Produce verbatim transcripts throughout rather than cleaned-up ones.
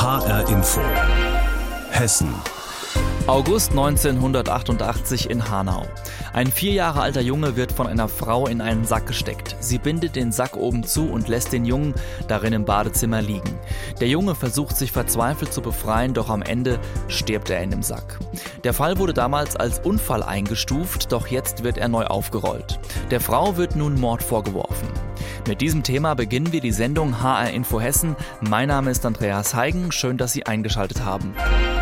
H R Info Hessen. August neunzehnhundertachtundachtzig in Hanau. Ein vier Jahre alter Junge wird von einer Frau in einen Sack gesteckt. Sie bindet den Sack oben zu und lässt den Jungen darin im Badezimmer liegen. Der Junge versucht sich verzweifelt zu befreien, doch am Ende stirbt er in dem Sack. Der Fall wurde damals als Unfall eingestuft, doch jetzt wird er neu aufgerollt. Der Frau wird nun Mord vorgeworfen. Mit diesem Thema beginnen wir die Sendung H R Info Hessen. Mein Name ist Andreas Heigen. Schön, dass Sie eingeschaltet haben.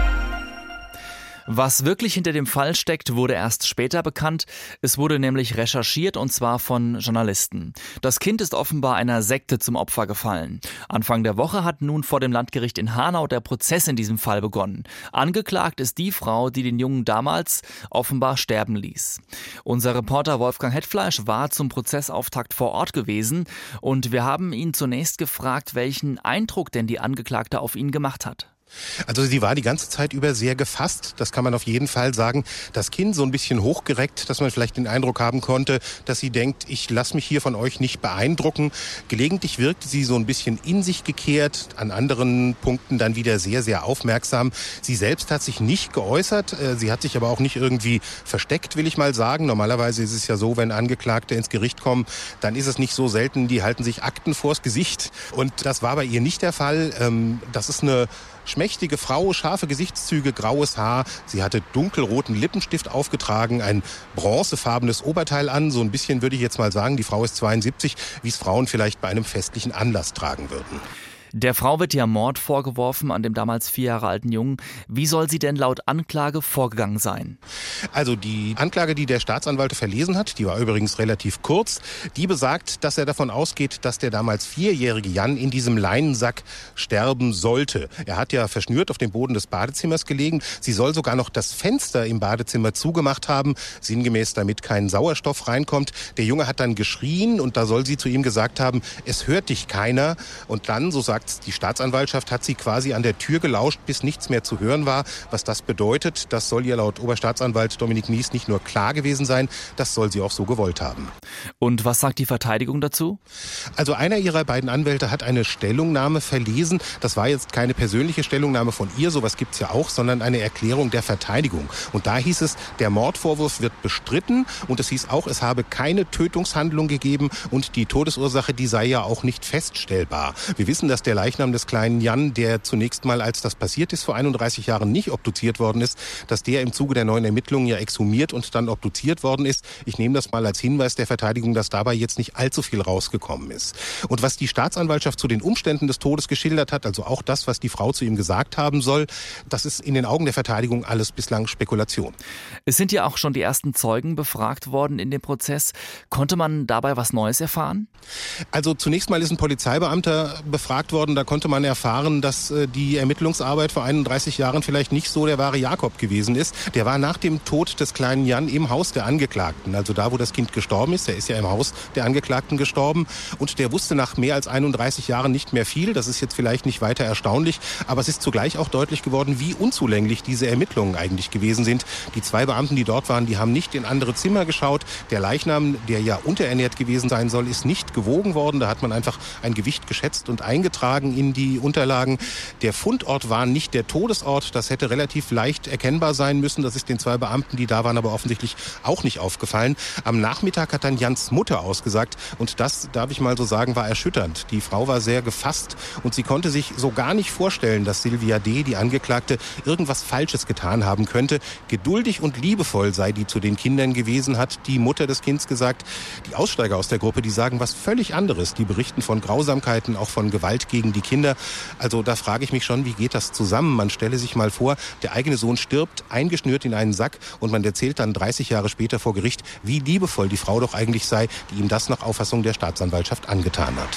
Was wirklich hinter dem Fall steckt, wurde erst später bekannt. Es wurde nämlich recherchiert, und zwar von Journalisten. Das Kind ist offenbar einer Sekte zum Opfer gefallen. Anfang der Woche hat nun vor dem Landgericht in Hanau der Prozess in diesem Fall begonnen. Angeklagt ist die Frau, die den Jungen damals offenbar sterben ließ. Unser Reporter Wolfgang Hetfleisch war zum Prozessauftakt vor Ort gewesen und wir haben ihn zunächst gefragt, welchen Eindruck denn die Angeklagte auf ihn gemacht hat. Also sie war die ganze Zeit über sehr gefasst, das kann man auf jeden Fall sagen. Das Kinn so ein bisschen hochgereckt, dass man vielleicht den Eindruck haben konnte, dass sie denkt, ich lasse mich hier von euch nicht beeindrucken. Gelegentlich wirkte sie so ein bisschen in sich gekehrt, an anderen Punkten dann wieder sehr, sehr aufmerksam. Sie selbst hat sich nicht geäußert, sie hat sich aber auch nicht irgendwie versteckt, will ich mal sagen. Normalerweise ist es ja so, wenn Angeklagte ins Gericht kommen, dann ist es nicht so selten, die halten sich Akten vors Gesicht. Und das war bei ihr nicht der Fall. Das ist eine schmächtige Frau, scharfe Gesichtszüge, graues Haar. Sie hatte dunkelroten Lippenstift aufgetragen, ein bronzefarbenes Oberteil an. So ein bisschen würde ich jetzt mal sagen, die Frau ist zweiundsiebzig, wie es Frauen vielleicht bei einem festlichen Anlass tragen würden. Der Frau wird ja Mord vorgeworfen an dem damals vier Jahre alten Jungen. Wie soll sie denn laut Anklage vorgegangen sein? Also die Anklage, die der Staatsanwalt verlesen hat, die war übrigens relativ kurz, die besagt, dass er davon ausgeht, dass der damals vierjährige Jan in diesem Leinensack sterben sollte. Er hat ja verschnürt auf dem Boden des Badezimmers gelegen. Sie soll sogar noch das Fenster im Badezimmer zugemacht haben, sinngemäß damit kein Sauerstoff reinkommt. Der Junge hat dann geschrien und da soll sie zu ihm gesagt haben, es hört dich keiner. Und dann, so sagt die Staatsanwaltschaft, hat sie quasi an der Tür gelauscht, bis nichts mehr zu hören war. Was das bedeutet, das soll ihr laut Oberstaatsanwalt Dominik Mies nicht nur klar gewesen sein, das soll sie auch so gewollt haben. Und was sagt die Verteidigung dazu? Also einer ihrer beiden Anwälte hat eine Stellungnahme verlesen. Das war jetzt keine persönliche Stellungnahme von ihr, sowas gibt's ja auch, sondern eine Erklärung der Verteidigung. Und da hieß es, der Mordvorwurf wird bestritten und es hieß auch, es habe keine Tötungshandlung gegeben und die Todesursache, die sei ja auch nicht feststellbar. Wir wissen, dass der Der Leichnam des kleinen Jan, der zunächst mal, als das passiert ist, vor einunddreißig Jahren nicht obduziert worden ist, dass der im Zuge der neuen Ermittlungen ja exhumiert und dann obduziert worden ist. Ich nehme das mal als Hinweis der Verteidigung, dass dabei jetzt nicht allzu viel rausgekommen ist. Und was die Staatsanwaltschaft zu den Umständen des Todes geschildert hat, also auch das, was die Frau zu ihm gesagt haben soll, das ist in den Augen der Verteidigung alles bislang Spekulation. Es sind ja auch schon die ersten Zeugen befragt worden in dem Prozess. Konnte man dabei was Neues erfahren? Also zunächst mal ist ein Polizeibeamter befragt worden. Da konnte man erfahren, dass die Ermittlungsarbeit vor einunddreißig Jahren vielleicht nicht so der wahre Jakob gewesen ist. Der war nach dem Tod des kleinen Jan im Haus der Angeklagten, also da, wo das Kind gestorben ist. Der ist ja im Haus der Angeklagten gestorben und der wusste nach mehr als einunddreißig Jahren nicht mehr viel. Das ist jetzt vielleicht nicht weiter erstaunlich, aber es ist zugleich auch deutlich geworden, wie unzulänglich diese Ermittlungen eigentlich gewesen sind. Die zwei Beamten, die dort waren, die haben nicht in andere Zimmer geschaut. Der Leichnam, der ja unterernährt gewesen sein soll, ist nicht gewogen worden. Da hat man einfach ein Gewicht geschätzt und eingetragen in die Unterlagen. Der Fundort war nicht der Todesort. Das hätte relativ leicht erkennbar sein müssen. Das ist den zwei Beamten, die da waren, aber offensichtlich auch nicht aufgefallen. Am Nachmittag hat dann Jans Mutter ausgesagt und das, darf ich mal so sagen, war erschütternd. Die Frau war sehr gefasst und sie konnte sich so gar nicht vorstellen, dass Silvia D., die Angeklagte, irgendwas Falsches getan haben könnte. Geduldig und liebevoll sei die zu den Kindern gewesen, hat die Mutter des Kindes gesagt. Die Aussteiger aus der Gruppe, die sagen was völlig anderes. Die berichten von Grausamkeiten, auch von Gewalt gegen die Kinder. Also da frage ich mich schon, wie geht das zusammen? Man stelle sich mal vor, der eigene Sohn stirbt, eingeschnürt in einen Sack und man erzählt dann dreißig Jahre später vor Gericht, wie liebevoll die Frau doch eigentlich sei, die ihm das nach Auffassung der Staatsanwaltschaft angetan hat.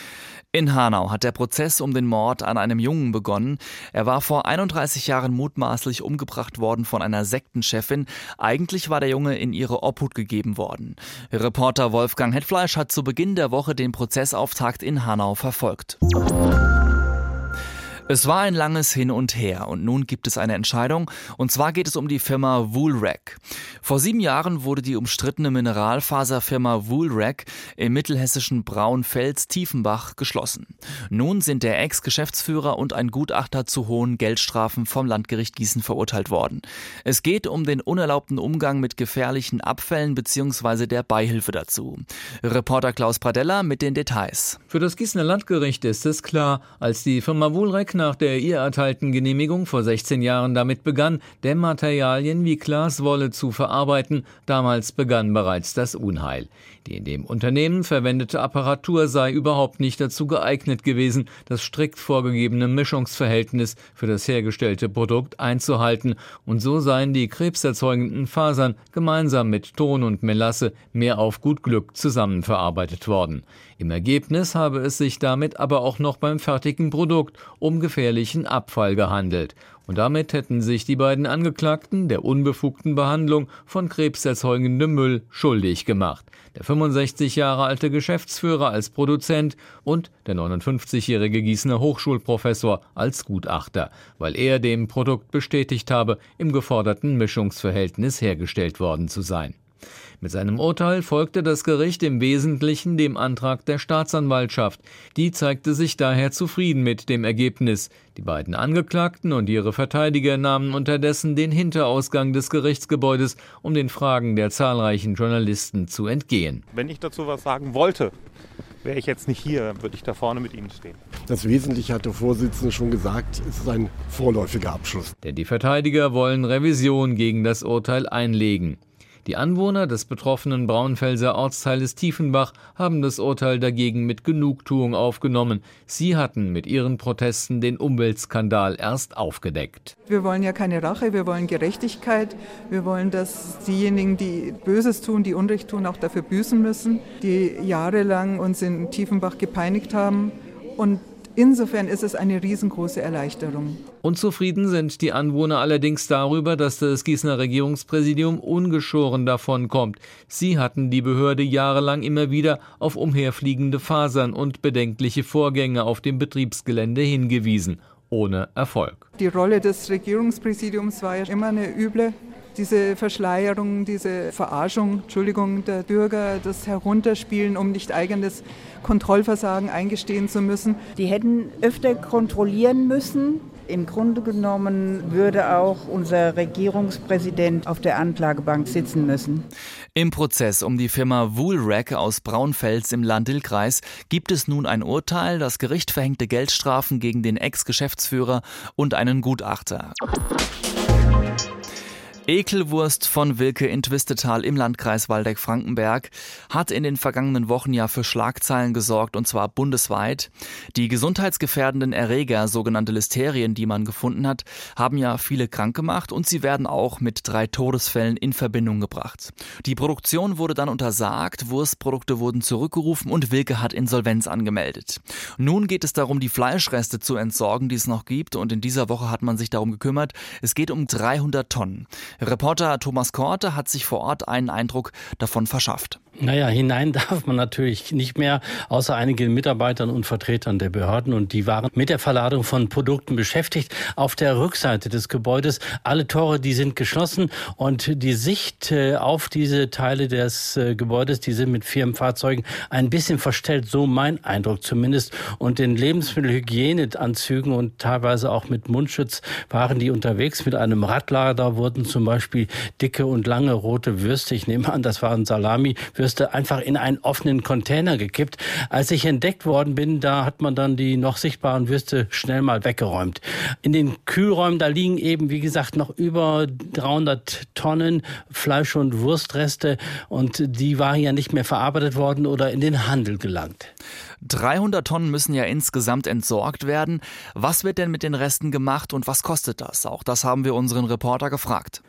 In Hanau hat der Prozess um den Mord an einem Jungen begonnen. Er war vor einunddreißig Jahren mutmaßlich umgebracht worden von einer Sektenchefin. Eigentlich war der Junge in ihre Obhut gegeben worden. Reporter Wolfgang Hetfleisch hat zu Beginn der Woche den Prozessauftakt in Hanau verfolgt. Es war ein langes Hin und Her und nun gibt es eine Entscheidung, und zwar geht es um die Firma Woolrec. Vor sieben Jahren wurde die umstrittene Mineralfaserfirma Woolrec im mittelhessischen Braunfels-Tiefenbach geschlossen. Nun sind der Ex-Geschäftsführer und ein Gutachter zu hohen Geldstrafen vom Landgericht Gießen verurteilt worden. Es geht um den unerlaubten Umgang mit gefährlichen Abfällen bzw. der Beihilfe dazu. Reporter Klaus Pradella mit den Details. Für das Gießener Landgericht ist es klar, als die Firma Woolrec nach der ihr erteilten Genehmigung vor sechzehn Jahren damit begann, Dämmmaterialien wie Glaswolle zu verarbeiten, damals begann bereits das Unheil. Die in dem Unternehmen verwendete Apparatur sei überhaupt nicht dazu geeignet gewesen, das strikt vorgegebene Mischungsverhältnis für das hergestellte Produkt einzuhalten, und so seien die krebserzeugenden Fasern gemeinsam mit Ton und Melasse mehr auf gut Glück zusammenverarbeitet worden. Im Ergebnis habe es sich damit aber auch noch beim fertigen Produkt um gefährlichen Abfall gehandelt. Und damit hätten sich die beiden Angeklagten der unbefugten Behandlung von krebserzeugendem Müll schuldig gemacht. Der fünfundsechzig Jahre alte Geschäftsführer als Produzent und der neunundfünfzigjährige Gießener Hochschulprofessor als Gutachter, weil er dem Produkt bestätigt habe, im geforderten Mischungsverhältnis hergestellt worden zu sein. Mit seinem Urteil folgte das Gericht im Wesentlichen dem Antrag der Staatsanwaltschaft. Die zeigte sich daher zufrieden mit dem Ergebnis. Die beiden Angeklagten und ihre Verteidiger nahmen unterdessen den Hinterausgang des Gerichtsgebäudes, um den Fragen der zahlreichen Journalisten zu entgehen. Wenn ich dazu was sagen wollte, wäre ich jetzt nicht hier, dann würde ich da vorne mit Ihnen stehen. Das Wesentliche hat der Vorsitzende schon gesagt, es ist ein vorläufiger Abschluss. Denn die Verteidiger wollen Revision gegen das Urteil einlegen. Die Anwohner des betroffenen Braunfelser Ortsteiles Tiefenbach haben das Urteil dagegen mit Genugtuung aufgenommen. Sie hatten mit ihren Protesten den Umweltskandal erst aufgedeckt. Wir wollen ja keine Rache, wir wollen Gerechtigkeit. Wir wollen, dass diejenigen, die Böses tun, die Unrecht tun, auch dafür büßen müssen, die jahrelang uns in Tiefenbach gepeinigt haben. Und insofern ist es eine riesengroße Erleichterung. Unzufrieden sind die Anwohner allerdings darüber, dass das Gießener Regierungspräsidium ungeschoren davonkommt. Sie hatten die Behörde jahrelang immer wieder auf umherfliegende Fasern und bedenkliche Vorgänge auf dem Betriebsgelände hingewiesen, ohne Erfolg. Die Rolle des Regierungspräsidiums war ja immer eine üble. Diese Verschleierung, diese Verarschung, Entschuldigung, der Bürger, das Herunterspielen, um nicht eigenes Kontrollversagen eingestehen zu müssen. Die hätten öfter kontrollieren müssen. Im Grunde genommen würde auch unser Regierungspräsident auf der Anklagebank sitzen müssen. Im Prozess um die Firma Woolrec aus Braunfels im Lahn-Dill-Kreis gibt es nun ein Urteil. Das Gericht verhängte Geldstrafen gegen den Ex-Geschäftsführer und einen Gutachter. Ekelwurst von Wilke in Twistetal im Landkreis Waldeck-Frankenberg hat in den vergangenen Wochen ja für Schlagzeilen gesorgt, und zwar bundesweit. Die gesundheitsgefährdenden Erreger, sogenannte Listerien, die man gefunden hat, haben ja viele krank gemacht, und sie werden auch mit drei Todesfällen in Verbindung gebracht. Die Produktion wurde dann untersagt, Wurstprodukte wurden zurückgerufen und Wilke hat Insolvenz angemeldet. Nun geht es darum, die Fleischreste zu entsorgen, die es noch gibt, und in dieser Woche hat man sich darum gekümmert. Es geht um dreihundert Tonnen. Reporter Thomas Korte hat sich vor Ort einen Eindruck davon verschafft. Naja, hinein darf man natürlich nicht mehr, außer einigen Mitarbeitern und Vertretern der Behörden. Und die waren mit der Verladung von Produkten beschäftigt. Auf der Rückseite des Gebäudes, alle Tore, die sind geschlossen. Und die Sicht auf diese Teile des Gebäudes, die sind mit Firmenfahrzeugen ein bisschen verstellt. So mein Eindruck zumindest. Und in Lebensmittelhygieneanzügen und teilweise auch mit Mundschutz waren die unterwegs. Mit einem Radlader wurden zum Beispiel dicke und lange rote Würste, ich nehme an, das waren Salami-Würste, einfach in einen offenen Container gekippt. Als ich entdeckt worden bin, da hat man dann die noch sichtbaren Würste schnell mal weggeräumt. In den Kühlräumen, da liegen eben, wie gesagt, noch über dreihundert Tonnen Fleisch- und Wurstreste, und die waren ja nicht mehr verarbeitet worden oder in den Handel gelangt. dreihundert Tonnen müssen ja insgesamt entsorgt werden. Was wird denn mit den Resten gemacht und was kostet das? Auch das haben wir unseren Reporter gefragt.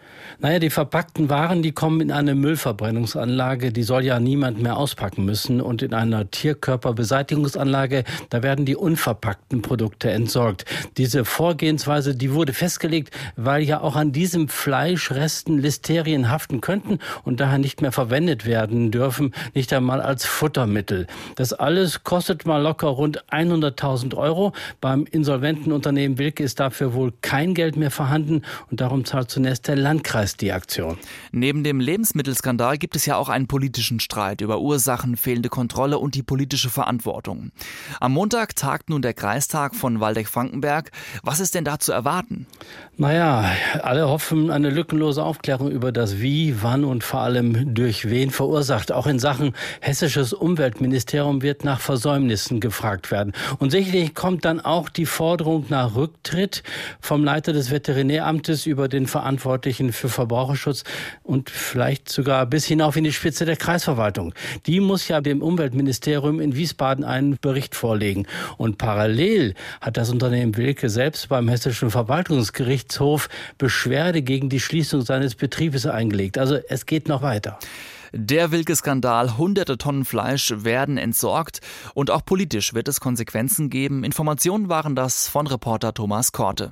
Naja, die verpackten Waren, die kommen in eine Müllverbrennungsanlage, die soll ja niemand mehr auspacken müssen. Und in einer Tierkörperbeseitigungsanlage, da werden die unverpackten Produkte entsorgt. Diese Vorgehensweise, die wurde festgelegt, weil ja auch an diesem Fleisch Resten Listerien haften könnten und daher nicht mehr verwendet werden dürfen, nicht einmal als Futtermittel. Das alles kostet mal locker rund hunderttausend Euro. Beim insolventen Unternehmen Wilke ist dafür wohl kein Geld mehr vorhanden und darum zahlt zunächst der Landkreis die Aktion. Neben dem Lebensmittelskandal gibt es ja auch einen politischen Streit über Ursachen, fehlende Kontrolle und die politische Verantwortung. Am Montag tagt nun der Kreistag von Waldeck-Frankenberg. Was ist denn da zu erwarten? Naja, alle hoffen eine lückenlose Aufklärung über das Wie, wann und vor allem durch wen verursacht. Auch in Sachen hessisches Umweltministerium wird nach Versäumnissen gefragt werden. Und sicherlich kommt dann auch die Forderung nach Rücktritt vom Leiter des Veterinäramtes über den Verantwortlichen für Verbraucherschutz und vielleicht sogar bis hinauf in die Spitze der Kreisverwaltung. Die muss ja dem Umweltministerium in Wiesbaden einen Bericht vorlegen. Und parallel hat das Unternehmen Wilke selbst beim Hessischen Verwaltungsgerichtshof Beschwerde gegen die Schließung seines Betriebes eingelegt. Also es geht noch weiter. Der Wilke-Skandal, hunderte Tonnen Fleisch werden entsorgt und auch politisch wird es Konsequenzen geben. Informationen waren das von Reporter Thomas Korte.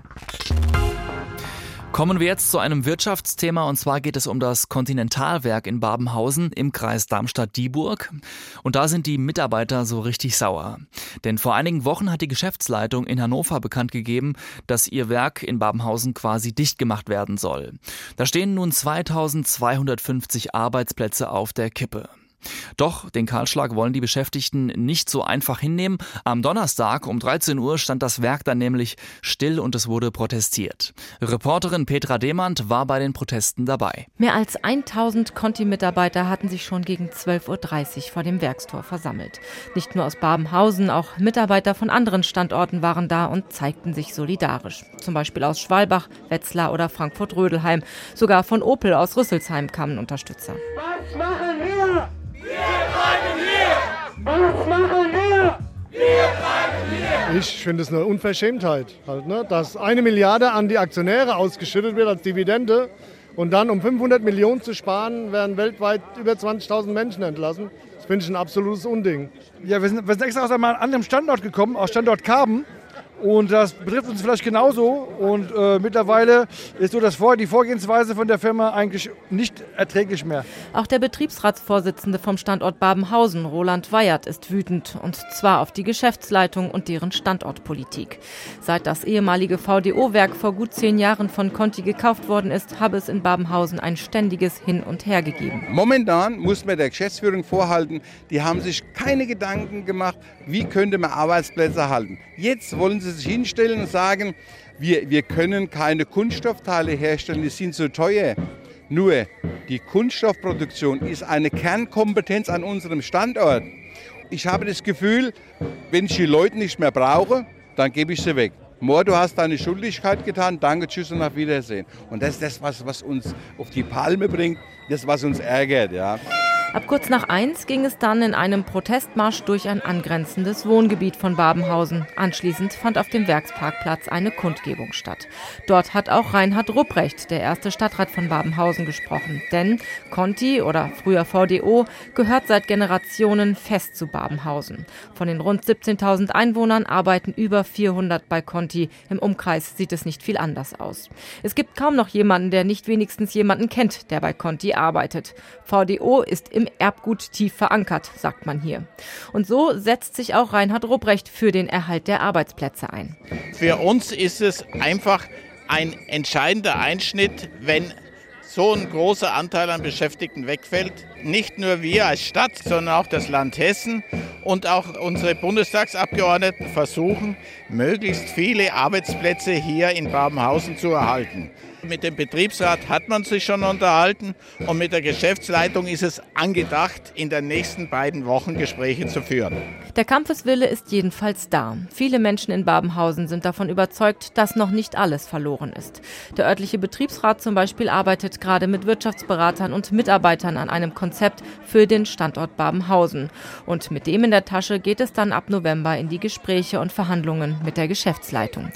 Kommen wir jetzt zu einem Wirtschaftsthema und zwar geht es um das Continental-Werk in Babenhausen im Kreis Darmstadt-Dieburg. Und da sind die Mitarbeiter so richtig sauer. Denn vor einigen Wochen hat die Geschäftsleitung in Hannover bekannt gegeben, dass ihr Werk in Babenhausen quasi dicht gemacht werden soll. Da stehen nun zweitausendzweihundertfünfzig Arbeitsplätze auf der Kippe. Doch den Kahlschlag wollen die Beschäftigten nicht so einfach hinnehmen. Am Donnerstag um dreizehn Uhr stand das Werk dann nämlich still und es wurde protestiert. Reporterin Petra Demand war bei den Protesten dabei. Mehr als tausend Conti-Mitarbeiter hatten sich schon gegen zwölf Uhr dreißig vor dem Werkstor versammelt. Nicht nur aus Babenhausen, auch Mitarbeiter von anderen Standorten waren da und zeigten sich solidarisch. Zum Beispiel aus Schwalbach, Wetzlar oder Frankfurt-Rödelheim. Sogar von Opel aus Rüsselsheim kamen Unterstützer. Was machen wir? Wir bleiben hier! Was machen wir? Wir bleiben hier! Ich finde es eine Unverschämtheit, halt, ne? Dass eine Milliarde an die Aktionäre ausgeschüttet wird als Dividende und dann, um fünfhundert Millionen zu sparen, werden weltweit über zwanzigtausend Menschen entlassen. Das finde ich ein absolutes Unding. Ja, wir sind, wir sind extra aus einem anderen Standort gekommen, aus Standort Karben. Und das betrifft uns vielleicht genauso. Und äh, mittlerweile ist so, dass vor, die Vorgehensweise von der Firma eigentlich nicht erträglich mehr. Auch der Betriebsratsvorsitzende vom Standort Babenhausen, Roland Weyert, ist wütend. Und zwar auf die Geschäftsleitung und deren Standortpolitik. Seit das ehemalige V D O-Werk vor gut zehn Jahren von Conti gekauft worden ist, habe es in Babenhausen ein ständiges Hin und Her gegeben. Momentan muss man der Geschäftsführung vorhalten, die haben sich keine Gedanken gemacht, wie könnte man Arbeitsplätze halten. Jetzt wollen sie sich hinstellen und sagen, wir, wir können keine Kunststoffteile herstellen, die sind zu teuer. Nur die Kunststoffproduktion ist eine Kernkompetenz an unserem Standort. Ich habe das Gefühl, wenn ich die Leute nicht mehr brauche, dann gebe ich sie weg. Moor, du hast deine Schuldigkeit getan, danke, tschüss und auf Wiedersehen. Und das ist das, was, was uns auf die Palme bringt, das, was uns ärgert. Ja. Ab kurz nach eins ging es dann in einem Protestmarsch durch ein angrenzendes Wohngebiet von Babenhausen. Anschließend fand auf dem Werksparkplatz eine Kundgebung statt. Dort hat auch Reinhard Rupprecht, der erste Stadtrat von Babenhausen, gesprochen. Denn Conti oder früher V D O gehört seit Generationen fest zu Babenhausen. Von den rund siebzehntausend Einwohnern arbeiten über vierhundert bei Conti. Im Umkreis sieht es nicht viel anders aus. Es gibt kaum noch jemanden, der nicht wenigstens jemanden kennt, der bei Conti arbeitet. V D O ist im Erbgut tief verankert, sagt man hier. Und so setzt sich auch Reinhard Rupprecht für den Erhalt der Arbeitsplätze ein. Für uns ist es einfach ein entscheidender Einschnitt, wenn so ein großer Anteil an Beschäftigten wegfällt. Nicht nur wir als Stadt, sondern auch das Land Hessen und auch unsere Bundestagsabgeordneten versuchen, möglichst viele Arbeitsplätze hier in Babenhausen zu erhalten. Mit dem Betriebsrat hat man sich schon unterhalten und mit der Geschäftsleitung ist es angedacht, in den nächsten beiden Wochen Gespräche zu führen. Der Kampfeswille ist jedenfalls da. Viele Menschen in Babenhausen sind davon überzeugt, dass noch nicht alles verloren ist. Der örtliche Betriebsrat zum Beispiel arbeitet gerade mit Wirtschaftsberatern und Mitarbeitern an einem Konzept für den Standort Babenhausen. Und mit dem in der Tasche geht es dann ab November in die Gespräche und Verhandlungen mit der Geschäftsleitung.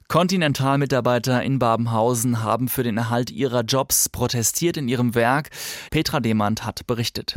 Continental-Mitarbeiter in Babenhausen haben für den Erhalt ihrer Jobs protestiert in ihrem Werk. Petra Demand hat berichtet.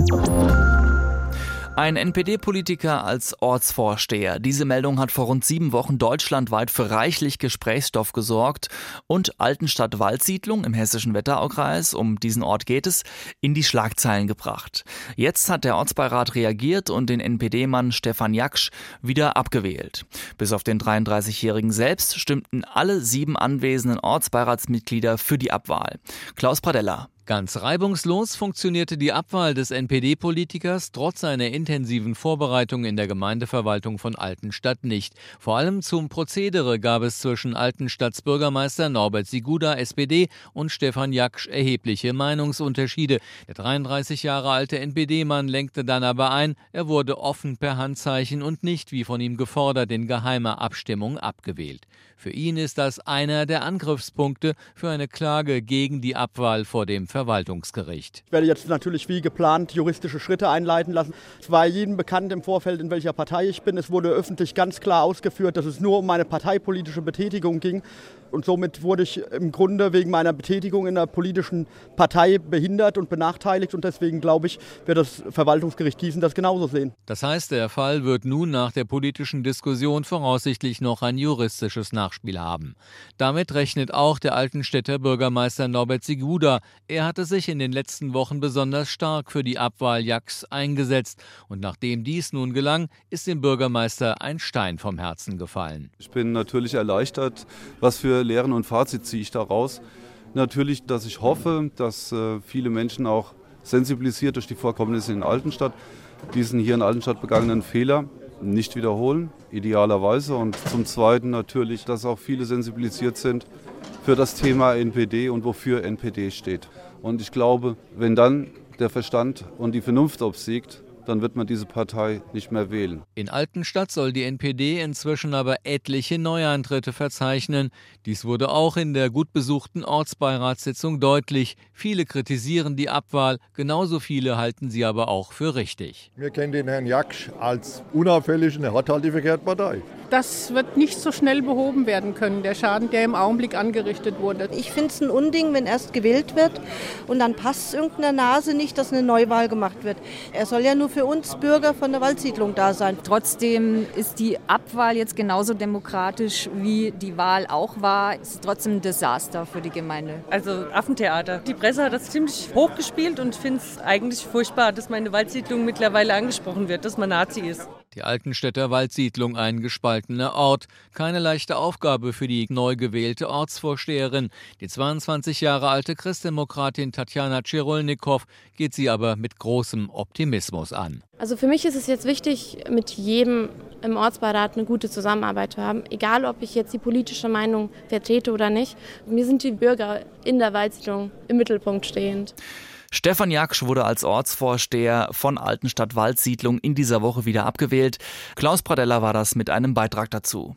Ein N P D-Politiker als Ortsvorsteher. Diese Meldung hat vor rund sieben Wochen deutschlandweit für reichlich Gesprächsstoff gesorgt und Altenstadt-Waldsiedlung im hessischen Wetteraukreis, um diesen Ort geht es, in die Schlagzeilen gebracht. Jetzt hat der Ortsbeirat reagiert und den N P D-Mann Stefan Jaksch wieder abgewählt. Bis auf den dreiunddreißigjährigen selbst stimmten alle sieben anwesenden Ortsbeiratsmitglieder für die Abwahl. Klaus Pradella. Ganz reibungslos funktionierte die Abwahl des N P D-Politikers trotz einer intensiven Vorbereitung in der Gemeindeverwaltung von Altenstadt nicht. Vor allem zum Prozedere gab es zwischen Altenstadts Bürgermeister Norbert Siguda, S P D, und Stefan Jaksch erhebliche Meinungsunterschiede. Der dreiunddreißig Jahre alte N P D-Mann lenkte dann aber ein, er wurde offen per Handzeichen und nicht, wie von ihm gefordert, in geheimer Abstimmung abgewählt. Für ihn ist das einer der Angriffspunkte für eine Klage gegen die Abwahl vor dem Verwaltungsgericht. Ich werde jetzt natürlich wie geplant juristische Schritte einleiten lassen. Es war jedem bekannt im Vorfeld, in welcher Partei ich bin. Es wurde öffentlich ganz klar ausgeführt, dass es nur um meine parteipolitische Betätigung ging. Und somit wurde ich im Grunde wegen meiner Betätigung in einer politischen Partei behindert und benachteiligt. Und deswegen, glaube ich, wird das Verwaltungsgericht Gießen das genauso sehen. Das heißt, der Fall wird nun nach der politischen Diskussion voraussichtlich noch ein juristisches Nachspiel haben. Damit rechnet auch der Altenstädter Bürgermeister Norbert Siguda. Er hatte sich in den letzten Wochen besonders stark für die Abwahl Jakschs eingesetzt. Und nachdem dies nun gelang, ist dem Bürgermeister ein Stein vom Herzen gefallen. Ich bin natürlich erleichtert, was für Lehren und Fazit ziehe ich daraus. Natürlich, dass ich hoffe, dass äh, viele Menschen auch sensibilisiert durch die Vorkommnisse in Altenstadt diesen hier in Altenstadt begangenen Fehler nicht wiederholen, idealerweise. Und zum Zweiten natürlich, dass auch viele sensibilisiert sind für das Thema N P D und wofür N P D steht. Und ich glaube, wenn dann der Verstand und die Vernunft obsiegt, dann wird man diese Partei nicht mehr wählen. In Altenstadt soll die N P D inzwischen aber etliche Neueintritte verzeichnen. Dies wurde auch in der gut besuchten Ortsbeiratssitzung deutlich. Viele kritisieren die Abwahl, genauso viele halten sie aber auch für richtig. Wir kennen den Herrn Jaksch als unauffällig und er hat halt die verkehrte Partei. Das wird nicht so schnell behoben werden können, der Schaden, der im Augenblick angerichtet wurde. Ich finde es ein Unding, wenn erst gewählt wird und dann passt es irgendeiner Nase nicht, dass eine Neuwahl gemacht wird. Er soll ja nur für uns Bürger von der Waldsiedlung da sein. Trotzdem ist die Abwahl jetzt genauso demokratisch, wie die Wahl auch war. Es ist trotzdem ein Desaster für die Gemeinde. Also Affentheater. Die Presse hat das ziemlich hochgespielt und ich finde es eigentlich furchtbar, dass meine Waldsiedlung mittlerweile angesprochen wird, dass man Nazi ist. Die Altenstädter Waldsiedlung, ein gespaltener Ort. Keine leichte Aufgabe für die neu gewählte Ortsvorsteherin. Die zweiundzwanzig Jahre alte Christdemokratin Tatjana Tschirolnikow geht sie aber mit großem Optimismus an. Also für mich ist es jetzt wichtig, mit jedem im Ortsbeirat eine gute Zusammenarbeit zu haben. Egal, ob ich jetzt die politische Meinung vertrete oder nicht. Mir sind die Bürger in der Waldsiedlung im Mittelpunkt stehend. Stefan Jaksch wurde als Ortsvorsteher von Altenstadt Waldsiedlung in dieser Woche wieder abgewählt. Klaus Pradella war das mit einem Beitrag dazu.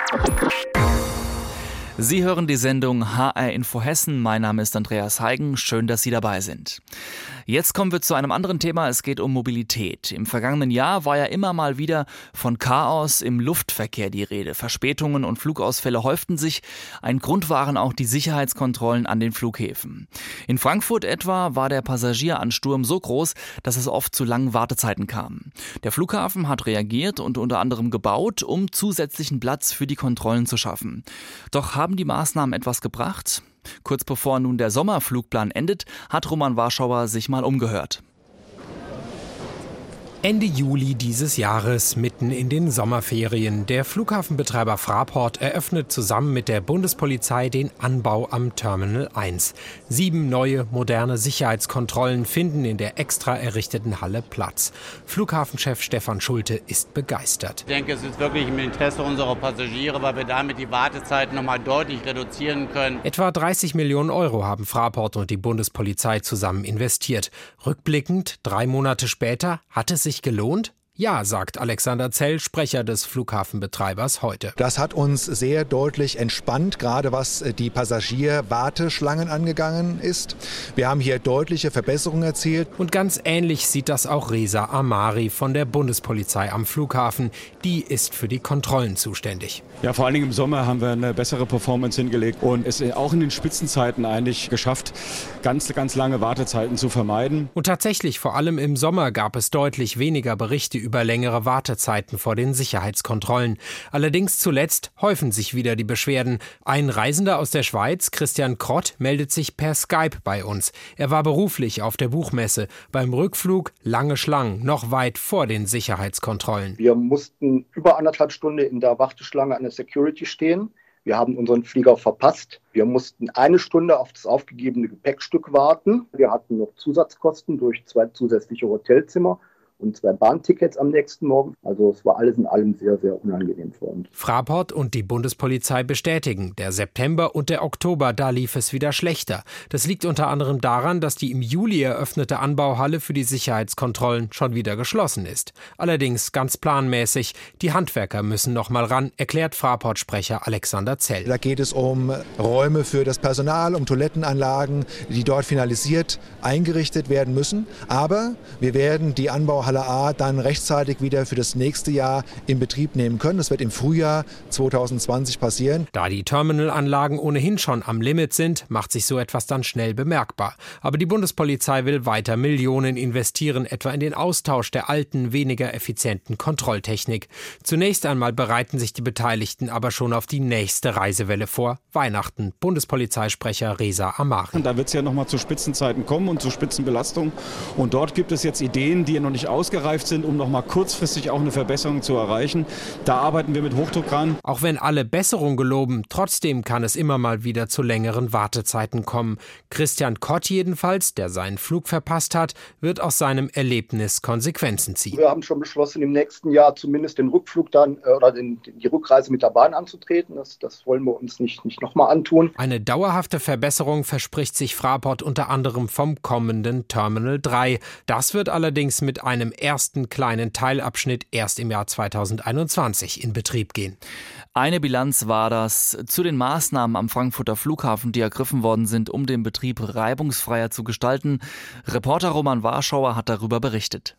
Sie hören die Sendung H R Info Hessen. Mein Name ist Andreas Heigen. Schön, dass Sie dabei sind. Jetzt kommen wir zu einem anderen Thema. Es geht um Mobilität. Im vergangenen Jahr war ja immer mal wieder von Chaos im Luftverkehr die Rede. Verspätungen und Flugausfälle häuften sich. Ein Grund waren auch die Sicherheitskontrollen an den Flughäfen. In Frankfurt etwa war der Passagieransturm so groß, dass es oft zu langen Wartezeiten kam. Der Flughafen hat reagiert und unter anderem gebaut, um zusätzlichen Platz für die Kontrollen zu schaffen. Doch haben die Maßnahmen etwas gebracht? Kurz bevor nun der Sommerflugplan endet, hat Roman Warschauer sich mal umgehört. Ende Juli dieses Jahres, mitten in den Sommerferien. Der Flughafenbetreiber Fraport eröffnet zusammen mit der Bundespolizei den Anbau am Terminal eins. Sieben neue, moderne Sicherheitskontrollen finden in der extra errichteten Halle Platz. Flughafenchef Stefan Schulte ist begeistert. Ich denke, es ist wirklich im Interesse unserer Passagiere, weil wir damit die Wartezeit noch mal deutlich reduzieren können. Etwa dreißig Millionen Euro haben Fraport und die Bundespolizei zusammen investiert. Rückblickend, drei Monate später, hat es sich gelohnt? Ja, sagt Alexander Zell, Sprecher des Flughafenbetreibers heute. Das hat uns sehr deutlich entspannt, gerade was die Passagierwarteschlangen angegangen ist. Wir haben hier deutliche Verbesserungen erzielt. Und ganz ähnlich sieht das auch Reza Amari von der Bundespolizei am Flughafen. Die ist für die Kontrollen zuständig. Ja, vor allen Dingen im Sommer haben wir eine bessere Performance hingelegt und es auch in den Spitzenzeiten eigentlich geschafft, ganz, ganz lange Wartezeiten zu vermeiden. Und tatsächlich, vor allem im Sommer gab es deutlich weniger Berichte über längere Wartezeiten vor den Sicherheitskontrollen. Allerdings zuletzt häufen sich wieder die Beschwerden. Ein Reisender aus der Schweiz, Christian Krott, meldet sich per Skype bei uns. Er war beruflich auf der Buchmesse. Beim Rückflug lange Schlangen, noch weit vor den Sicherheitskontrollen. Wir mussten über anderthalb Stunden in der Warteschlange an der Security stehen. Wir haben unseren Flieger verpasst. Wir mussten eine Stunde auf das aufgegebene Gepäckstück warten. Wir hatten noch Zusatzkosten durch zwei zusätzliche Hotelzimmer und zwei Bahntickets am nächsten Morgen. Also es war alles in allem sehr, sehr unangenehm für uns. Fraport und die Bundespolizei bestätigen, der September und der Oktober, da lief es wieder schlechter. Das liegt unter anderem daran, dass die im Juli eröffnete Anbauhalle für die Sicherheitskontrollen schon wieder geschlossen ist. Allerdings ganz planmäßig. Die Handwerker müssen noch mal ran, erklärt Fraport-Sprecher Alexander Zell. Da geht es um Räume für das Personal, um Toilettenanlagen, die dort finalisiert eingerichtet werden müssen. Aber wir werden die Anbauhalle Halle A dann rechtzeitig wieder für das nächste Jahr in Betrieb nehmen können. Das wird im Frühjahr zwanzig zwanzig passieren. Da die Terminalanlagen ohnehin schon am Limit sind, macht sich so etwas dann schnell bemerkbar. Aber die Bundespolizei will weiter Millionen investieren, etwa in den Austausch der alten, weniger effizienten Kontrolltechnik. Zunächst einmal bereiten sich die Beteiligten aber schon auf die nächste Reisewelle vor. Weihnachten, Bundespolizeisprecher Reza Amari. Und da wird es ja nochmal zu Spitzenzeiten kommen und zu Spitzenbelastung. Und dort gibt es jetzt Ideen, die noch nicht ausgereift sind, um noch mal kurzfristig auch eine Verbesserung zu erreichen. Da arbeiten wir mit Hochdruck dran. Auch wenn alle Besserung geloben, trotzdem kann es immer mal wieder zu längeren Wartezeiten kommen. Christian Kott jedenfalls, der seinen Flug verpasst hat, wird aus seinem Erlebnis Konsequenzen ziehen. Wir haben schon beschlossen, im nächsten Jahr zumindest den Rückflug dann äh, oder den, die Rückreise mit der Bahn anzutreten. Das, das wollen wir uns nicht, nicht noch mal antun. Eine dauerhafte Verbesserung verspricht sich Fraport unter anderem vom kommenden Terminal drei. Das wird allerdings mit einem ersten kleinen Teilabschnitt erst im Jahr zweitausendeinundzwanzig in Betrieb gehen. Eine Bilanz war das zu den Maßnahmen am Frankfurter Flughafen, die ergriffen worden sind, um den Betrieb reibungsfreier zu gestalten. Reporter Roman Warschauer hat darüber berichtet.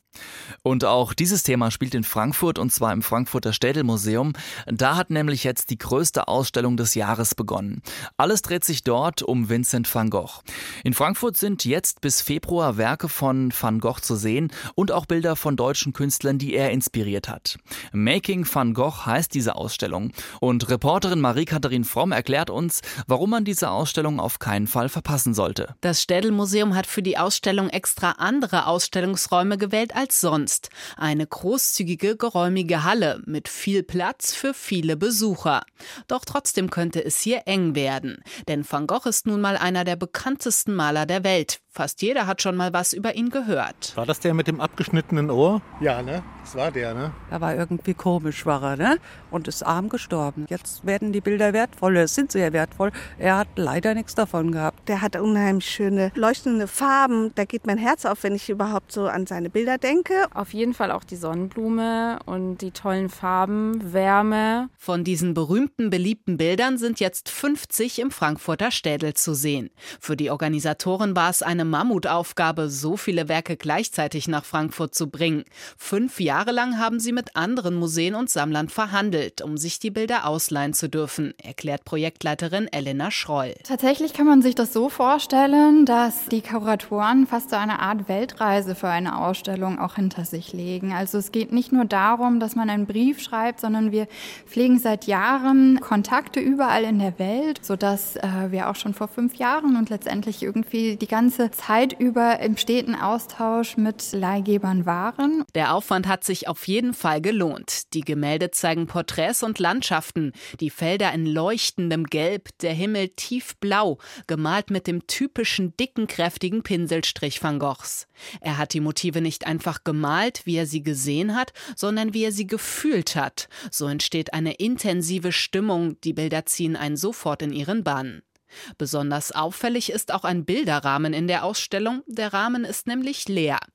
Und auch dieses Thema spielt in Frankfurt, und zwar im Frankfurter Städelmuseum. Da hat nämlich jetzt die größte Ausstellung des Jahres begonnen. Alles dreht sich dort um Vincent van Gogh. In Frankfurt sind jetzt bis Februar Werke von Van Gogh zu sehen und auch Bilder von deutschen Künstlern, die er inspiriert hat. Making Van Gogh heißt diese Ausstellung. Und Reporterin Marie-Katharin Fromm erklärt uns, warum man diese Ausstellung auf keinen Fall verpassen sollte. Das Städelmuseum hat für die Ausstellung extra andere Ausstellungsräume gewählt als sonst. Eine großzügige, geräumige Halle mit viel Platz für viele Besucher. Doch trotzdem könnte es hier eng werden. Denn Van Gogh ist nun mal einer der bekanntesten Maler der Welt. Fast jeder hat schon mal was über ihn gehört. War das der mit dem abgeschnittenen Ohr? Ja, ne? Das war der, ne? Er war irgendwie komisch, war er, ne? Und ist arm gestorben. Jetzt werden die Bilder wertvoll, es sind sehr wertvoll. Er hat leider nichts davon gehabt. Der hat unheimlich schöne, leuchtende Farben. Da geht mein Herz auf, wenn ich überhaupt so an seine Bilder denke. Auf jeden Fall auch die Sonnenblume und die tollen Farben, Wärme. Von diesen berühmten, beliebten Bildern sind jetzt fünfzig im Frankfurter Städel zu sehen. Für die Organisatoren war es eine Mammutaufgabe, so viele Werke gleichzeitig nach Frankfurt zu bringen. Fünf Jahre lang haben sie mit anderen Museen und Sammlern verhandelt, um sich die Bilder ausleihen zu dürfen, erklärt Projektleiterin Elena Schroll. Tatsächlich kann man sich das so vorstellen, dass die Kuratoren fast so eine Art Weltreise für eine Ausstellung auch hinter sich legen. Also es geht nicht nur darum, dass man einen Brief schreibt, sondern wir pflegen seit Jahren Kontakte überall in der Welt, sodass äh, wir auch schon vor fünf Jahren und letztendlich irgendwie die ganze Zeit über im steten Austausch mit Leihgebern waren. Der Aufwand hat sich auf jeden Fall gelohnt. Die Gemälde zeigen Porträts und Landschaften, die Felder in leuchtendem Gelb, der Himmel tiefblau, gemalt mit dem typischen dicken, kräftigen Pinselstrich Van Goghs. Er hat die Motive nicht einfach gemalt, wie er sie gesehen hat, sondern wie er sie gefühlt hat. So entsteht eine intensive Stimmung, die Bilder ziehen einen sofort in ihren Bann. Besonders auffällig ist auch ein Bilderrahmen in der Ausstellung. Der Rahmen ist nämlich leer.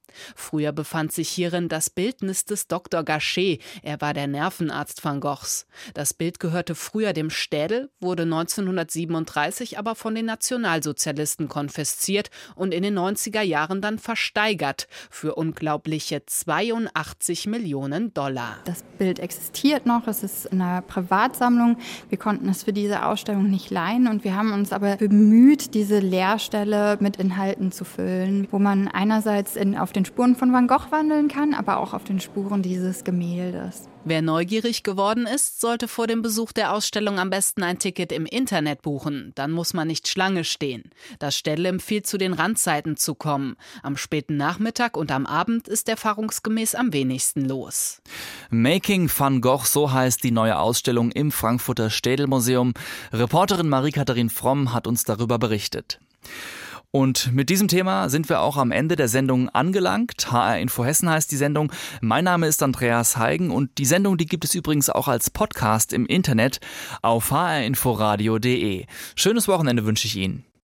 Früher befand sich hierin das Bildnis des Doktor Gachet. Er war der Nervenarzt van Goghs. Das Bild gehörte früher dem Städel, wurde neunzehnhundertsiebenunddreißig aber von den Nationalsozialisten konfisziert und in den neunziger Jahren dann versteigert für unglaubliche zweiundachtzig Millionen Dollar. Das Bild existiert noch, es ist in einer Privatsammlung. Wir konnten es für diese Ausstellung nicht leihen und wir haben uns aber bemüht, diese Leerstelle mit Inhalten zu füllen, wo man einerseits in, auf den Spuren von Van Gogh wandeln kann, aber auch auf den Spuren dieses Gemäldes. Wer neugierig geworden ist, sollte vor dem Besuch der Ausstellung am besten ein Ticket im Internet buchen. Dann muss man nicht Schlange stehen. Das Städel empfiehlt, zu den Randzeiten zu kommen. Am späten Nachmittag und am Abend ist erfahrungsgemäß am wenigsten los. Making Van Gogh, so heißt die neue Ausstellung im Frankfurter Städelmuseum. Reporterin Marie-Katharin Fromm hat uns darüber berichtet. Und mit diesem Thema sind wir auch am Ende der Sendung angelangt. H R Info Hessen heißt die Sendung. Mein Name ist Andreas Heigen und die Sendung, die gibt es übrigens auch als Podcast im Internet auf h r info radio punkt d e. Schönes Wochenende wünsche ich Ihnen.